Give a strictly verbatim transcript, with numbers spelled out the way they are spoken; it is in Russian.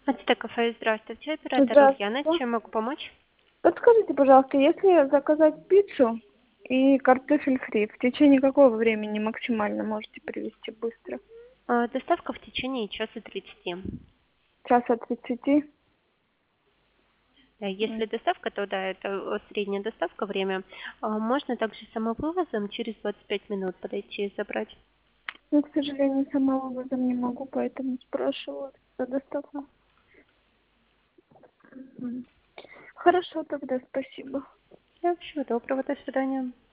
Ацтек кафе, здравствуйте, оператор Ульяна, Здравствуйте. чем могу помочь? Подскажите, пожалуйста, если заказать пиццу и картофель фри, в течение какого времени максимально можете привезти быстро? А, Доставка в течение часа тридцати. Часа тридцати? Э, М. Если доставка, то да, это э, средняя доставка время. А, Можно также самовывозом через двадцать пять минут подойти и забрать. Ну, к сожалению, сама вывозом не могу, поэтому спрашиваю за доставку. Мгм. Хорошо, тогда спасибо. Да, всего доброго, до свидания.